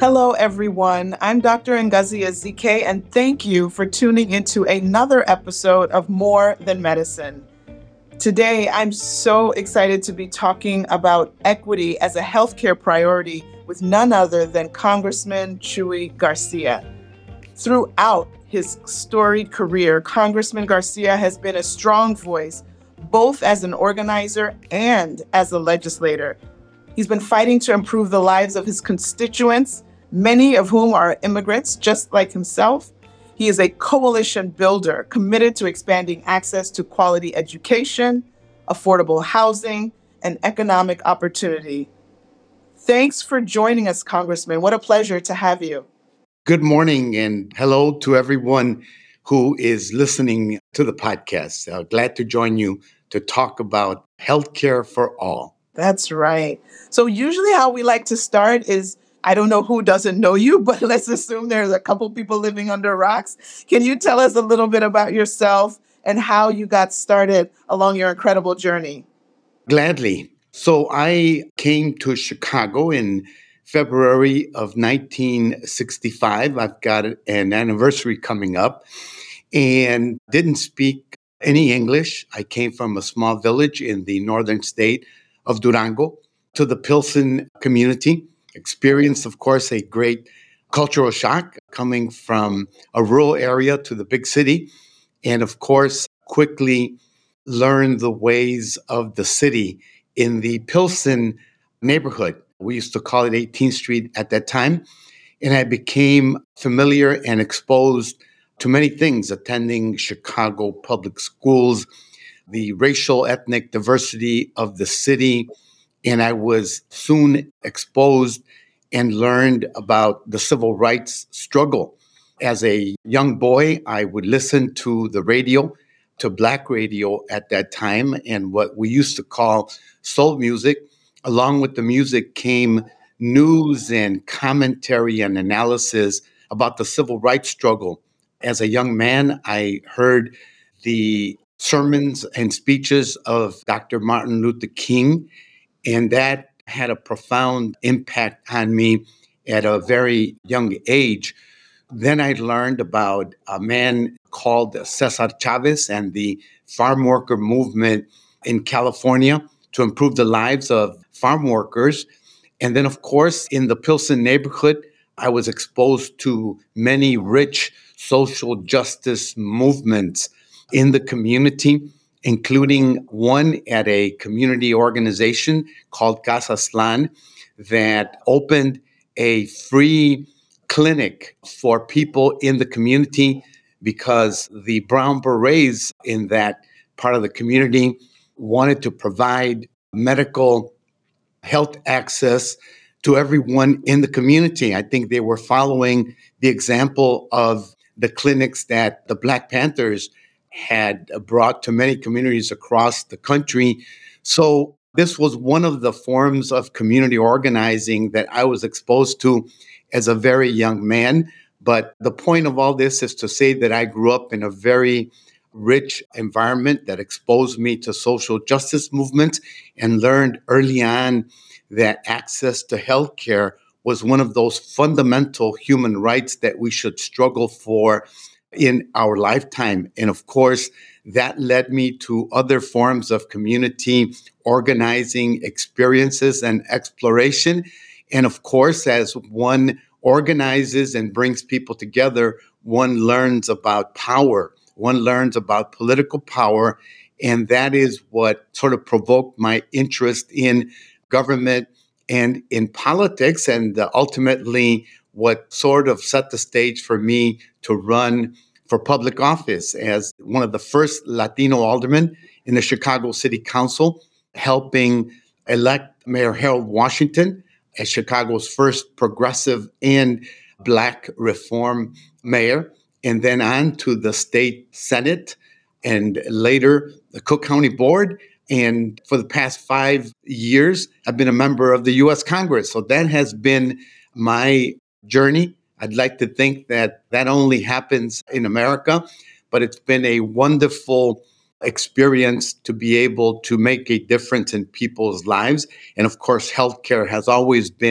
Hello, everyone. I'm Dr. Ngozi Ezike, and thank you for tuning into another episode of More Than Medicine. Today, I'm so excited to be talking about equity as a healthcare priority with none other than Congressman Chuy Garcia. Throughout his storied career, Congressman Garcia has been a strong voice, both as an organizer and as a legislator. He's been fighting to improve the lives of his constituents, many of whom are immigrants just like himself. He is a coalition builder committed to expanding access to quality education, affordable housing, and economic opportunity. Thanks for joining us, Congressman. What a pleasure to have you. Good morning and hello to everyone who is listening to the podcast. Glad to join you to talk about healthcare for all. That's right. So usually how we like to start is, I don't know who doesn't know you, but let's assume there's a couple people living under rocks. Can you tell us a little bit about yourself and how you got started along your incredible journey? Gladly. So I came to Chicago in February of 1965. I've got an anniversary coming up and didn't speak any English. I came from a small village in the northern state of Durango to the Pilsen community. Experienced, of course, a great cultural shock coming from a rural area to the big city. And of course, quickly learned the ways of the city in the Pilsen neighborhood. We used to call it 18th Street at that time. And I became familiar and exposed to many things, attending Chicago public schools, the racial ethnic diversity of the city. And I was soon exposed and learned about the civil rights struggle. As a young boy, I would listen to the radio, to Black radio at that time, and what we used to call soul music. Along with the music came news and commentary and analysis about the civil rights struggle. As a young man, I heard the sermons and speeches of Dr. Martin Luther King, and that had a profound impact on me at a very young age. Then I learned about a man called Cesar Chavez and the farm worker movement in California to improve the lives of farm workers. And then, of course, in the Pilsen neighborhood, I was exposed to many rich social justice movements in the community, including one at a community organization called Casa Slan that opened a free clinic for people in the community because the Brown Berets in that part of the community wanted to provide medical health access to everyone in the community. I think they were following the example of the clinics that the Black Panthers had brought to many communities across the country. So this was one of the forms of community organizing that I was exposed to as a very young man. But the point of all this is to say that I grew up in a very rich environment that exposed me to social justice movements and learned early on that access to healthcare was one of those fundamental human rights that we should struggle for in our lifetime. And of course, that led me to other forms of community organizing experiences and exploration. And of course, as one organizes and brings people together, one learns about power, one learns about political power. And that is what sort of provoked my interest in government and in politics, and ultimately what sort of set the stage for me to run for public office as one of the first Latino aldermen in the Chicago City Council, helping elect Mayor Harold Washington as Chicago's first progressive and Black reform mayor, and then on to the state Senate and later the Cook County Board. And for the past 5 years, I've been a member of the U.S. Congress. So that has been my journey. I'd like to think that that only happens in America, but it's been a wonderful experience to be able to make a difference in people's lives. And of course, healthcare has always been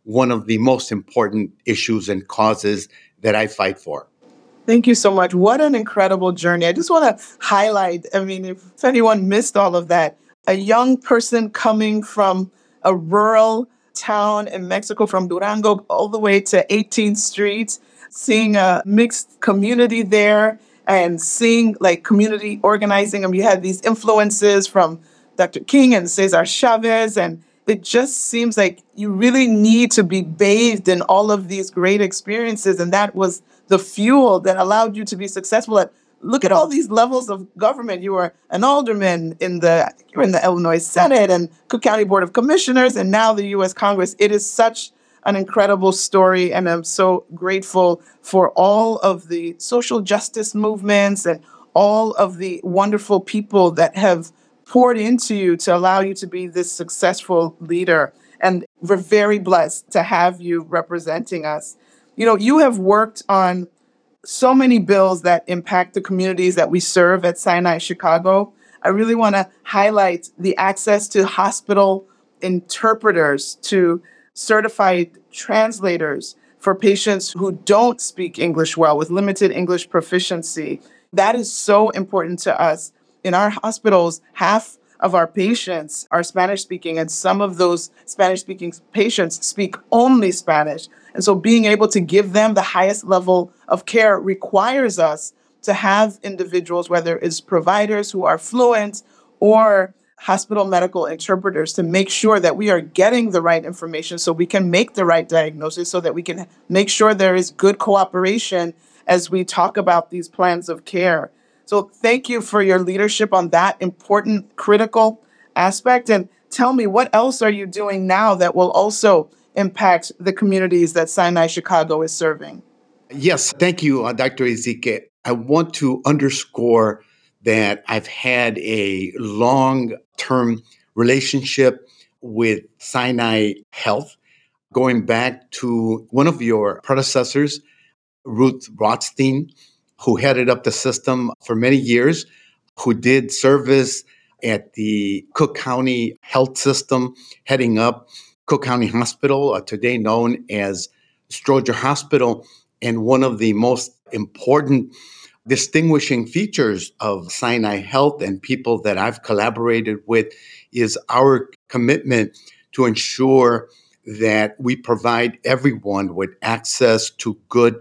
one of the most important issues and causes that I fight for. Thank you so much. What an incredible journey. I just want to highlight, I mean, if anyone missed all of that, a young person coming from a rural town in Mexico, from Durango all the way to 18th Street, seeing a mixed community there and seeing like community organizing. I mean, you had these influences from Dr. King and Cesar Chavez, and it just seems like you really need to be bathed in all of these great experiences. And that was the fuel that allowed you to be successful at look at all these levels of government. You were an alderman you were in the Illinois Senate and Cook County Board of Commissioners, and now the U.S. Congress. It is such an incredible story, and I'm so grateful for all of the social justice movements and all of the wonderful people that have poured into you to allow you to be this successful leader. And we're very blessed to have you representing us. You know, you have worked on so many bills that impact the communities that we serve at Sinai Chicago. I really want to highlight the access to hospital interpreters, to certified translators for patients who don't speak English well with limited English proficiency. That is so important to us. In our hospitals, half of our patients are Spanish speaking, and some of those Spanish speaking patients speak only Spanish. And so being able to give them the highest level of care requires us to have individuals, whether it's providers who are fluent or hospital medical interpreters, to make sure that we are getting the right information so we can make the right diagnosis, so that we can make sure there is good cooperation as we talk about these plans of care. So thank you for your leadership on that important, critical aspect. And tell me, what else are you doing now that will also impact the communities that Sinai Chicago is serving? Yes, thank you, Dr. Ezike. I want to underscore that I've had a long-term relationship with Sinai Health, going back to one of your predecessors, Ruth Rothstein, who headed up the system for many years, who did service at the Cook County Health System, heading up Cook County Hospital, today known as Stroger Hospital. And one of the most important distinguishing features of Sinai Health and people that I've collaborated with is our commitment to ensure that we provide everyone with access to good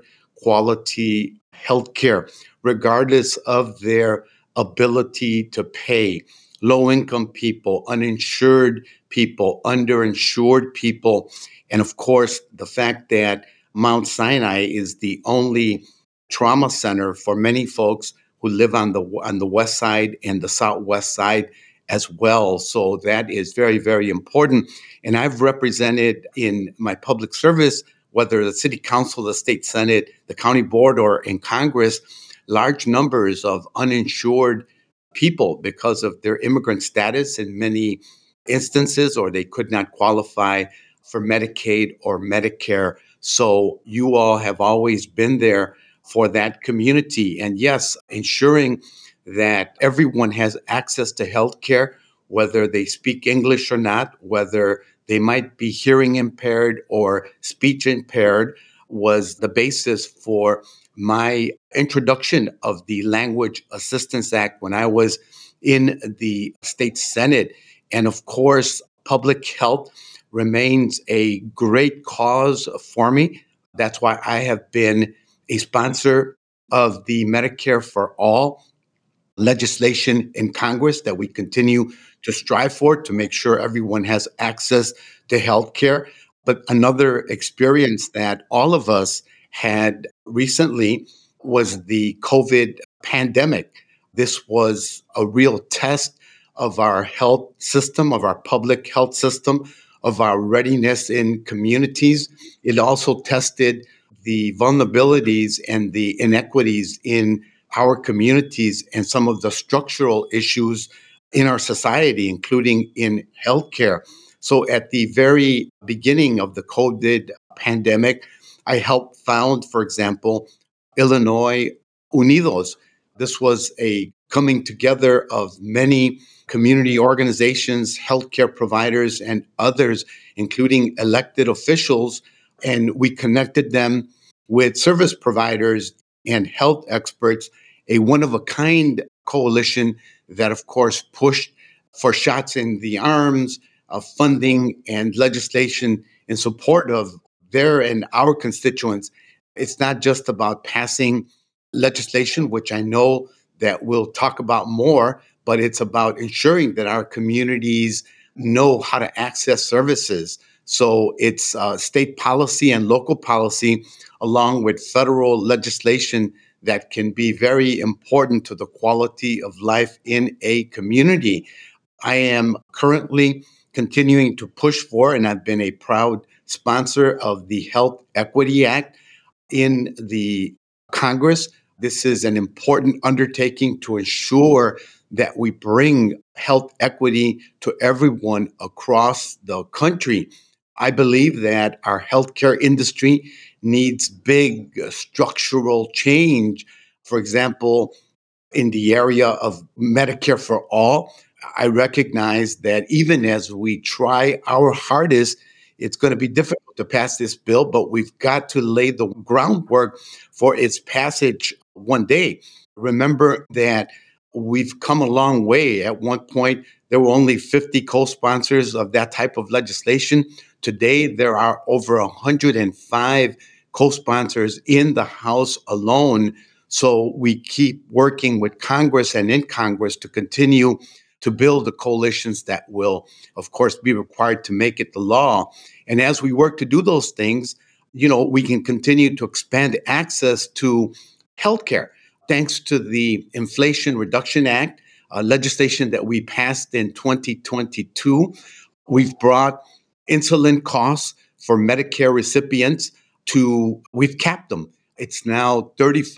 quality healthcare, regardless of their ability to pay. Low income people, uninsured people, underinsured people, and of course, the fact that Mount Sinai is the only trauma center for many folks who live on the west side and the southwest side as well. So that is very, very important. And I've represented in my public service, whether the city council, the state senate, the county board, or in Congress, large numbers of uninsured people because of their immigrant status in many instances, or they could not qualify for Medicaid or Medicare. So you all have always been there for that community. And yes, ensuring that everyone has access to health care, whether they speak English or not, whether they might be hearing impaired or speech impaired, was the basis for my introduction of the Language Assistance Act when I was in the state Senate. And of course, public health remains a great cause for me. That's why I have been a sponsor of the Medicare for All legislation in Congress that we continue to strive for to make sure everyone has access to health care. But another experience that all of us had recently was the COVID pandemic. This was a real test of our health system, of our public health system, of our readiness in communities. It also tested the vulnerabilities and the inequities in our communities and some of the structural issues in our society, including in healthcare. So at the very beginning of the COVID pandemic, I helped found, for example, Illinois Unidos. This was a coming together of many community organizations, healthcare providers, and others, including elected officials. And we connected them with service providers and health experts, a one of a kind coalition that, of course, pushed for shots in the arms of funding and legislation in support of their and our constituents. It's not just about passing legislation, which I know that we'll talk about more, but it's about ensuring that our communities know how to access services. So it's state policy and local policy, along with federal legislation, that can be very important to the quality of life in a community. I am currently continuing to push for, and I've been a proud sponsor of the Health Equity Act in the Congress. This is an important undertaking to ensure that we bring health equity to everyone across the country. I believe that our healthcare industry needs big structural change. For example, in the area of Medicare for all, I recognize that even as we try our hardest, it's going to be difficult to pass this bill, but we've got to lay the groundwork for its passage one day. Remember that we've come a long way. At one point, there were only 50 co-sponsors of that type of legislation. Today, there are over 105 co-sponsors in the House alone. So we keep working with Congress and in Congress to continue to build the coalitions that will, of course, be required to make it the law. And as we work to do those things, we can continue to expand access to healthcare. Thanks to the Inflation Reduction Act, legislation that we passed in 2022, we've brought insulin costs for Medicare recipients we've capped them. It's now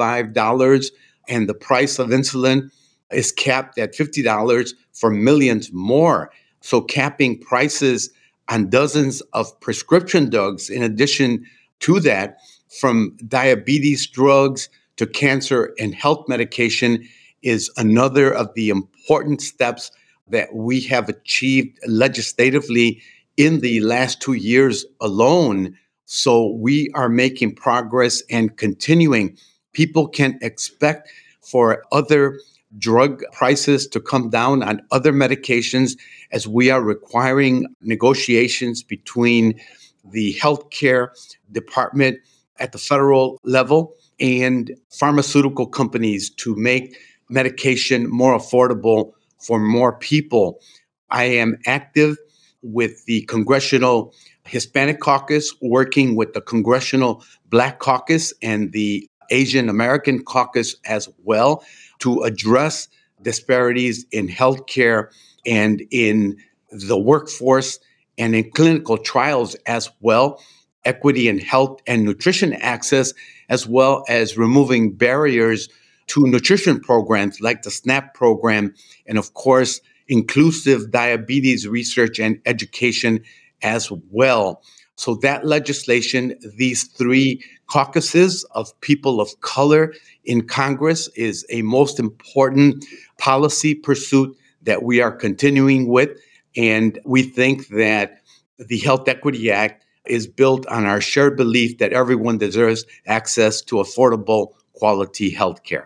$35, and the price of insulin is capped at $50 for millions more. So capping prices on dozens of prescription drugs, in addition to that, from diabetes drugs to cancer and health medication, is another of the important steps that we have achieved legislatively in the last 2 years alone. So we are making progress and continuing. People can expect for other drug prices to come down on other medications, as we are requiring negotiations between the healthcare department at the federal level and pharmaceutical companies to make medication more affordable for more people. I am active with the Congressional Hispanic Caucus, working with the Congressional Black Caucus and the Asian American Caucus as well, to address disparities in healthcare and in the workforce and in clinical trials as well, equity in health and nutrition access, as well as removing barriers to nutrition programs like the SNAP program, and of course, inclusive diabetes research and education as well. So that legislation, these three caucuses of people of color in Congress, is a most important policy pursuit that we are continuing with. And we think that the Health Equity Act is built on our shared belief that everyone deserves access to affordable, quality health care.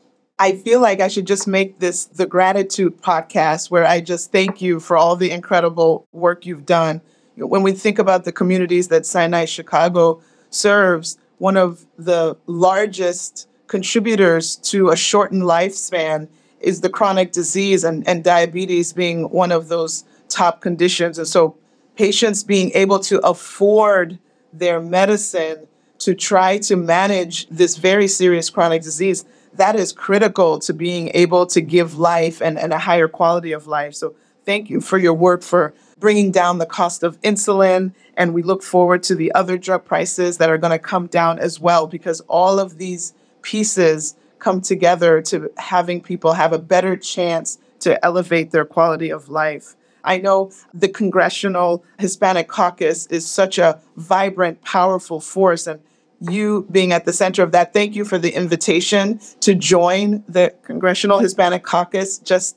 I feel like I should just make this the gratitude podcast, where I just thank you for all the incredible work you've done. When we think about the communities that Sinai Chicago serves, one of the largest contributors to a shortened lifespan is the chronic disease, and diabetes being one of those top conditions. And so patients being able to afford their medicine to try to manage this very serious chronic disease, that is critical to being able to give life and a higher quality of life. So thank you for your work for bringing down the cost of insulin. And we look forward to the other drug prices that are going to come down as well, because all of these pieces come together to having people have a better chance to elevate their quality of life. I know the Congressional Hispanic Caucus is such a vibrant, powerful force, and you being at the center of that, thank you for the invitation to join the Congressional Hispanic Caucus. Just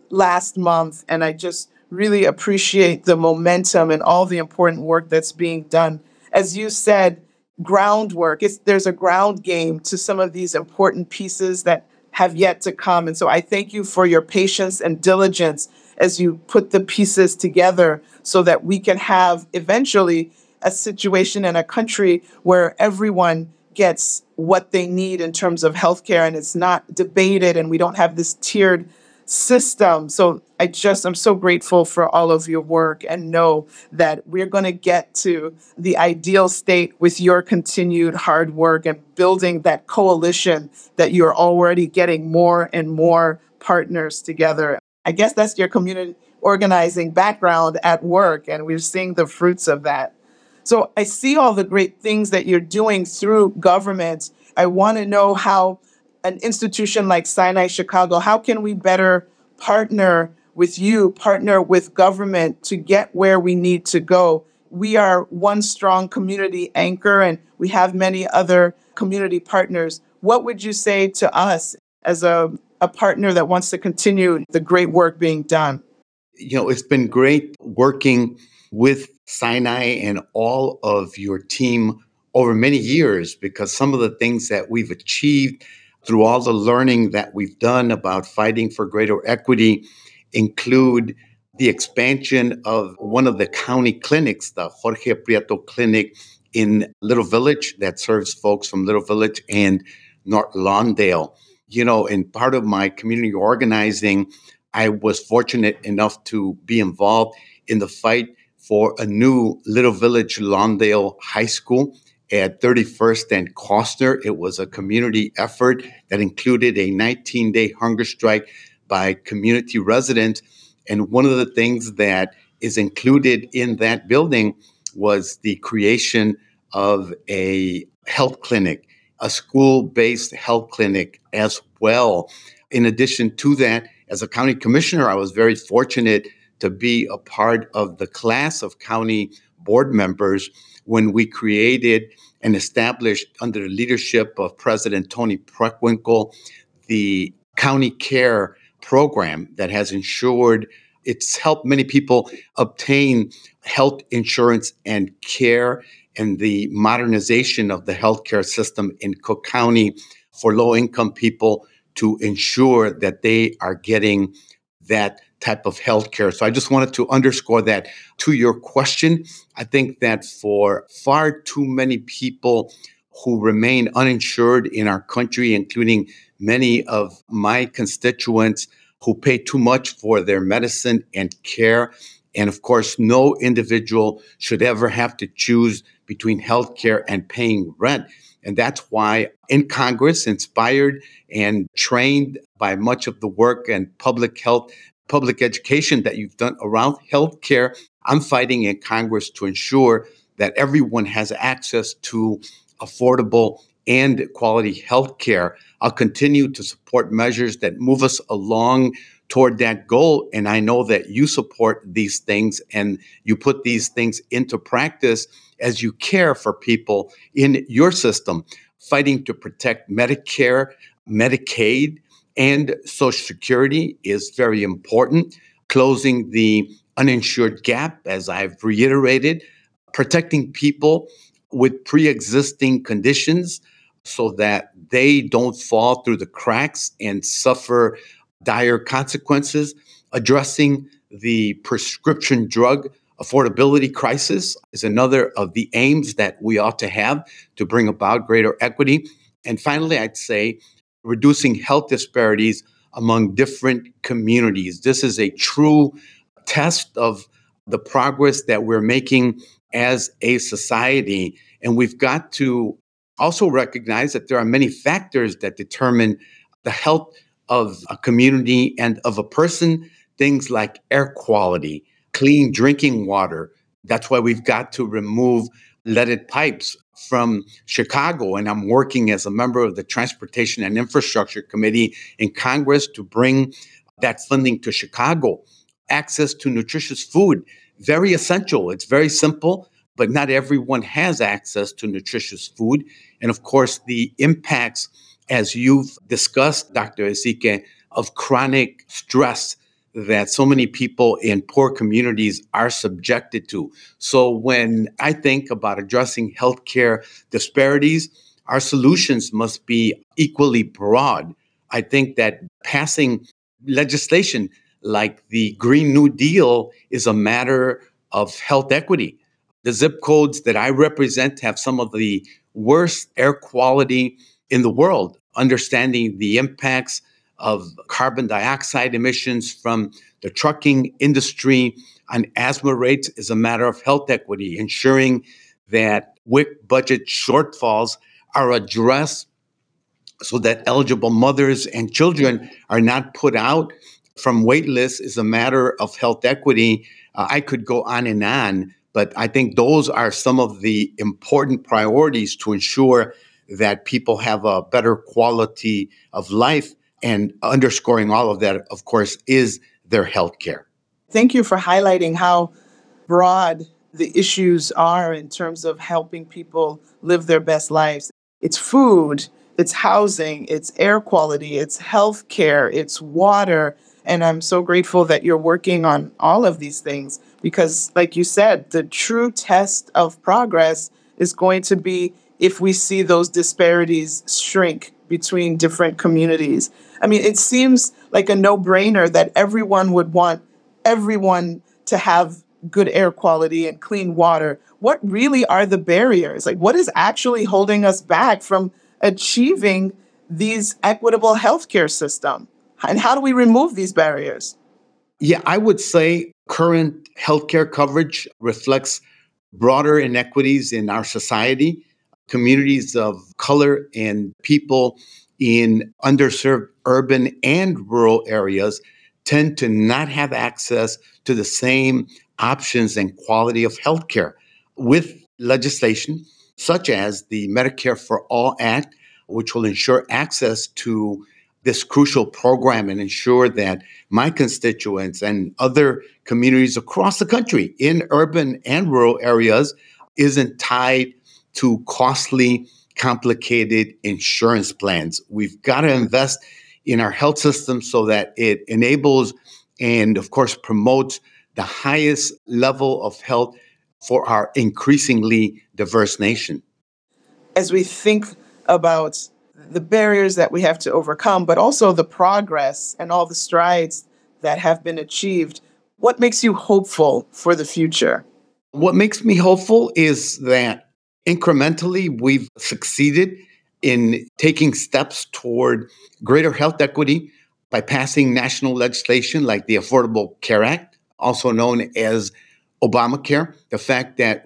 last month, and I just really appreciate the momentum and all the important work that's being done. As you said, groundwork. There's a ground game to some of these important pieces that have yet to come. And so I thank you for your patience and diligence as you put the pieces together so that we can have eventually a situation in a country where everyone gets what they need in terms of healthcare and it's not debated and we don't have this tiered system. So I'm so grateful for all of your work and know that we're going to get to the ideal state with your continued hard work and building that coalition that you're already getting more and more partners together. I guess that's your community organizing background at work, and we're seeing the fruits of that. So I see all the great things that you're doing through government. I want to know how an institution like Sinai Chicago, how can we better partner with you, partner with government to get where we need to go? We are one strong community anchor and we have many other community partners. What would you say to us as a partner that wants to continue the great work being done? It's been great working with Sinai and all of your team over many years because some of the things that we've achieved through all the learning that we've done about fighting for greater equity include the expansion of one of the county clinics, the Jorge Prieto Clinic in Little Village that serves folks from Little Village and North Lawndale. In part of my community organizing, I was fortunate enough to be involved in the fight for a new Little Village Lawndale High School at 31st and Costner. It was a community effort that included a 19-day hunger strike by community residents. And one of the things that is included in that building was the creation of a health clinic, a school-based health clinic as well. In addition to that, as a county commissioner, I was very fortunate to be a part of the class of county board members when we created and established, under the leadership of President Tony Preckwinkle, the County Care program that has ensured it's helped many people obtain health insurance and care, and the modernization of the healthcare system in Cook County for low-income people to ensure that they are getting that type of healthcare. So I just wanted to underscore that. To your question, I think that for far too many people who remain uninsured in our country, including many of my constituents who pay too much for their medicine and care, and of course, no individual should ever have to choose between healthcare and paying rent. And that's why in Congress, inspired and trained by much of the work and public health, public education that you've done around healthcare, I'm fighting in Congress to ensure that everyone has access to affordable and quality healthcare. I'll continue to support measures that move us along toward that goal. And I know that you support these things and you put these things into practice as you care for people in your system, fighting to protect Medicare, Medicaid, and Social Security is very important. Closing the uninsured gap, as I've reiterated, protecting people with pre-existing conditions so that they don't fall through the cracks and suffer dire consequences, addressing the prescription drug affordability crisis is another of the aims that we ought to have to bring about greater equity. And finally, I'd say reducing health disparities among different communities. This is a true test of the progress that we're making as a society. And we've got to also recognize that there are many factors that determine the health of a community and of a person, things like air quality, clean drinking water. That's why we've got to remove leaded pipes from Chicago. And I'm working as a member of the Transportation and Infrastructure Committee in Congress to bring that funding to Chicago. Access to nutritious food, very essential. It's very simple, but not everyone has access to nutritious food. And of course, the impacts, as you've discussed, Dr. Ezike, of chronic stress that so many people in poor communities are subjected to. So when I think about addressing healthcare disparities, our solutions must be equally broad. I think that passing legislation like the Green New Deal is a matter of health equity. The zip codes that I represent have some of the worst air quality in the world. Understanding the impacts of carbon dioxide emissions from the trucking industry on asthma rates is a matter of health equity, ensuring that WIC budget shortfalls are addressed so that eligible mothers and children are not put out from wait lists is a matter of health equity. I could go on, but I think those are some of the important priorities to ensure that people have a better quality of life. And underscoring all of that, of course, is their health care. Thank you for highlighting how broad the issues are in terms of helping people live their best lives. It's food, it's housing, it's air quality, it's health care, it's water. And I'm so grateful that you're working on all of these things because, like you said, the true test of progress is going to be if we see those disparities shrink between different communities. I mean, it seems like a no brainer that everyone would want everyone to have good air quality and clean water. What really are the barriers? Like, what is actually holding us back from achieving these equitable healthcare system? And how do we remove these barriers? Yeah, I would say current healthcare coverage reflects broader inequities in our society. Communities of color and people in underserved urban and rural areas tend to not have access to the same options and quality of healthcare. With legislation such as the Medicare for All Act, which will ensure access to this crucial program and ensure that my constituents and other communities across the country in urban and rural areas isn't tied to costly, complicated insurance plans. We've got to invest in our health system so that it enables and, of course, promotes the highest level of health for our increasingly diverse nation. As we think about the barriers that we have to overcome, but also the progress and all the strides that have been achieved, what makes you hopeful for the future? What makes me hopeful is that incrementally we've succeeded in taking steps toward greater health equity by passing national legislation like the Affordable Care Act, also known as Obamacare. The fact that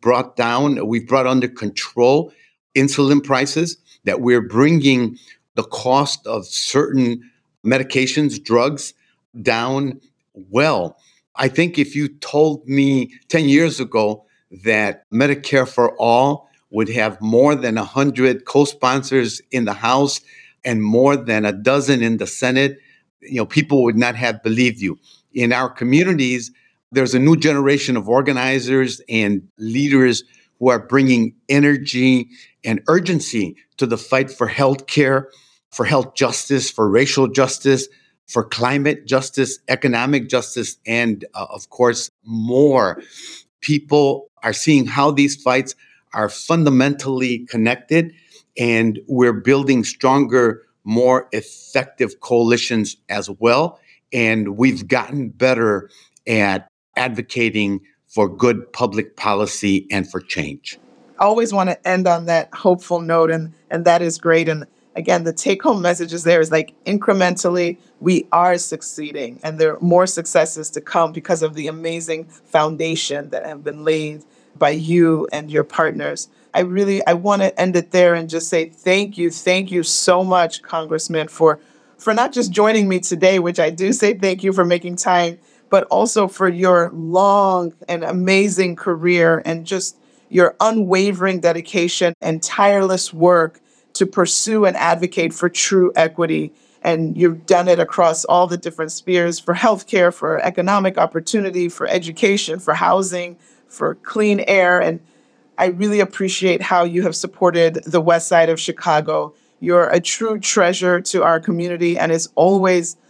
we've brought under control insulin prices, that we're bringing the cost of certain medications, drugs down well. I think if you told me 10 years ago that Medicare for All would have more than 100 co-sponsors in the House and more than a dozen in the Senate, people would not have believed you. In our communities, there's a new generation of organizers and leaders who are bringing energy and urgency to the fight for health care, for health justice, for racial justice, for climate justice, economic justice, and of course, more. People are seeing how these fights are fundamentally connected, and we're building stronger, more effective coalitions as well. And we've gotten better at advocating for good public policy and for change. I always want to end on that hopeful note, and that is great. And again, the take home message is there is like incrementally, we are succeeding, and there are more successes to come because of the amazing foundation that have been laid by you and your partners. I want to end it there and just say thank you so much, Congressman, for not just joining me today, which I do say thank you for making time, but also for your long and amazing career and just your unwavering dedication and tireless work to pursue and advocate for true equity. And you've done it across all the different spheres for healthcare, for economic opportunity, for education, for housing, for clean air. And I really appreciate how you have supported the West Side of Chicago. You're a true treasure to our community, and it's always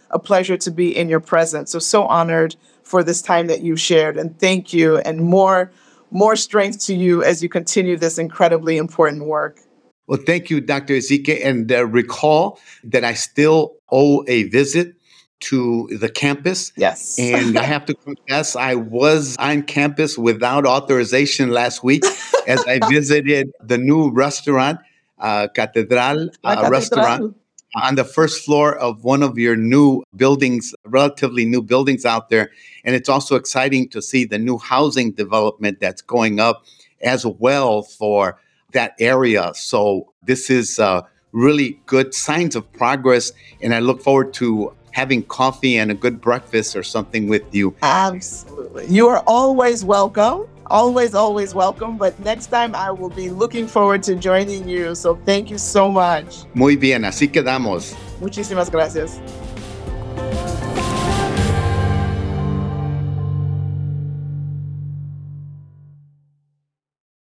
a pleasure to be in your presence. So honored for this time that you shared. And thank you. And more strength to you as you continue this incredibly important work. Well, thank you, Dr. Ezike. And recall that I still owe a visit to the campus. Yes. And I have to confess, I was on campus without authorization last week as I visited the new restaurant, Catedral restaurant, on the first floor of one of your new buildings, relatively new buildings out there. And it's also exciting to see the new housing development that's going up as well for that area. So this is really good signs of progress. And I look forward to having coffee and a good breakfast or something with you. Absolutely. You are always welcome. Always, always welcome. But next time I will be looking forward to joining you. So thank you so much. Muy bien, así quedamos. Muchísimas gracias.